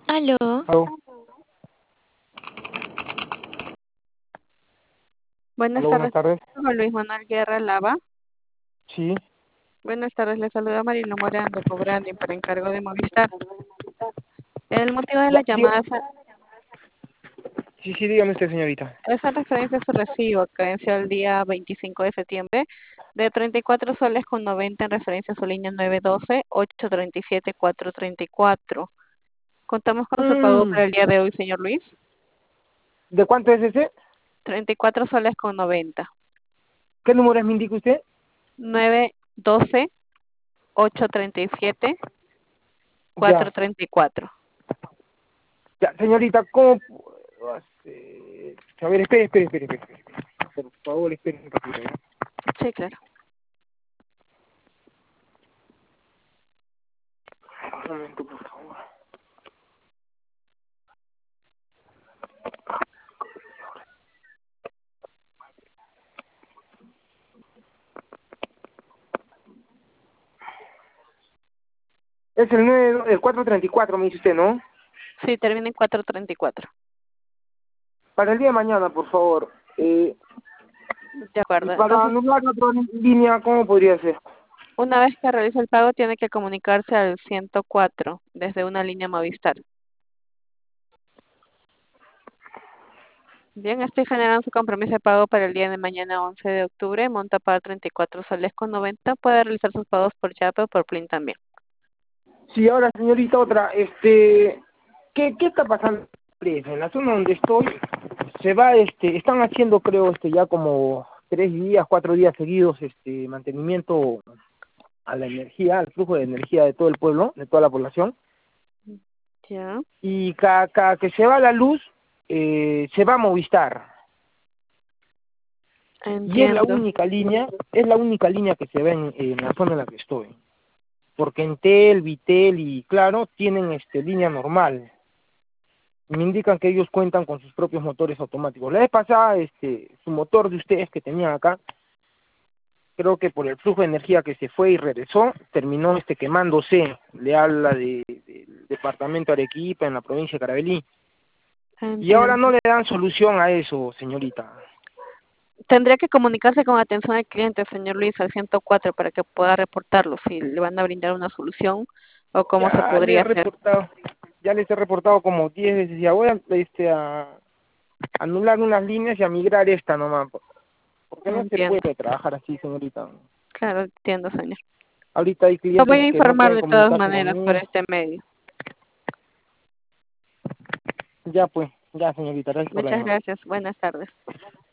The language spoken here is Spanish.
Aló, Aló, Buenas aló, buenas tardes, tardes. con Luis Manuel Guerra Lava. Sí, Buenas tardes, le saluda Marilo Morán de Cobrani para encargo de Movistar. El motivo de la ya, llamada sí, dígame usted, señorita. es en referencia a su recibo que venció el día 25 de septiembre de 34 soles con 90 en referencia a su línea 912-837-434. Contamos con su pago Mm, para el día de hoy, señor Luis. ¿De cuánto es ese? 34 soles con 90. ¿Qué número me indica usted? 912-837-434. Ya, ya, señorita, ¿cómo puedo hacer? A ver, espere. Por favor, espere un ratito, ¿no? Sí, claro. Un momento, por favor. Es el 434, me dice usted, ¿no? Sí, termina en 434. Para el día de mañana, por favor. De Y acuerdo. para Entonces, anular la otra línea, ¿cómo podría ser? una vez que realice el pago, tiene que comunicarse al 104 desde una línea Movistar. Bien, estoy generando su compromiso de pago para el día de mañana, 11 de octubre. Monta para 34 soles con 90. Puede realizar sus pagos por Yape o por Plin también. Sí, ahora, señorita, otra, ¿qué está pasando en la zona donde estoy? Se va, están haciendo, creo, ya como 3 días, 4 días seguidos, mantenimiento a la energía, al flujo de energía de todo el pueblo, de toda la población, Ya, y cada que se va la luz, se va a Movistar, y entiendo. es la única línea que se ve en la zona en la que estoy, porque Entel, Vitel y Claro tienen, línea normal. Me indican que ellos cuentan con sus propios motores automáticos. La vez pasada, su motor de ustedes que tenían acá, creo que por el flujo de energía que se fue y regresó, terminó quemándose. Le habla del departamento Arequipa en la provincia de Carabelí. Y ahora no Entiendo. le dan solución a eso, señorita. Tendría que comunicarse con atención al cliente, señor Luis, al 104 para que pueda reportarlo, si le van a brindar una solución o cómo se Ya le he podría hacer. reportado, ya les he reportado como 10 veces. Ya voy a anular unas líneas y a migrar esta nomás. Porque no se Entiendo. puede trabajar así, señorita. Claro, entiendo, señor. Ahorita hay Lo voy clientes a que no informar pueden de todas comunicarse maneras por conmigo. este medio. Ya pues, ya señorita, gracias por la Muchas llamada. gracias. Buenas tardes.